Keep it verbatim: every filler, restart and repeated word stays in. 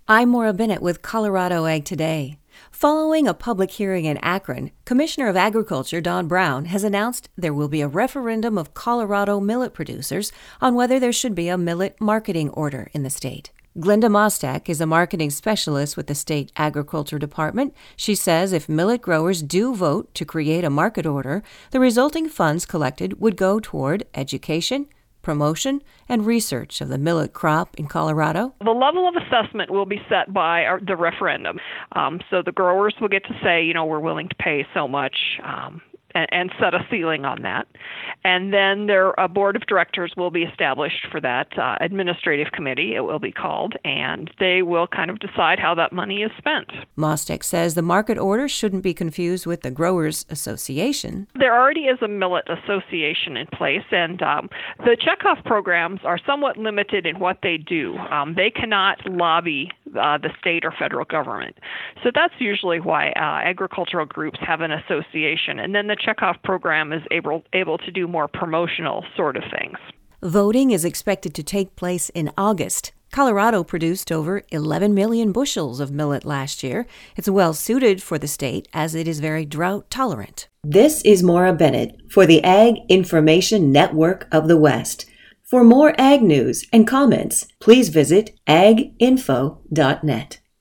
I'm Maura Bennett with Colorado Ag Today. Following a public hearing in Akron, Commissioner of Agriculture Don Brown has announced there will be a referendum of Colorado millet producers on whether there should be a millet marketing order in the state. Glenda Mostek is a marketing specialist with the state agriculture department. She says if millet growers do vote to create a market order, the resulting funds collected would go toward education, promotion, and research of the millet crop in Colorado. The level of assessment will be set by our, the referendum. Um, so the growers will get to say, you know, we're willing to pay so much um, and, and set a ceiling on that. And then there, a board of directors will be established for that uh, administrative committee, it will be called, and they will kind of decide how that money is spent. Mostek says the market order shouldn't be confused with the Growers Association. There already is a millet association in place, and um, the checkoff programs are somewhat limited in what they do. Um, they cannot lobby uh, the state or federal government. So that's usually why uh, agricultural groups have an association. And then the checkoff program is able, able to do more promotional sort of things. Voting is expected to take place in August. Colorado produced over eleven million bushels of millet last year. It's well suited for the state as it is very drought tolerant. This is Maura Bennett for the Ag Information Network of the West. For more ag news and comments, please visit ag info dot net.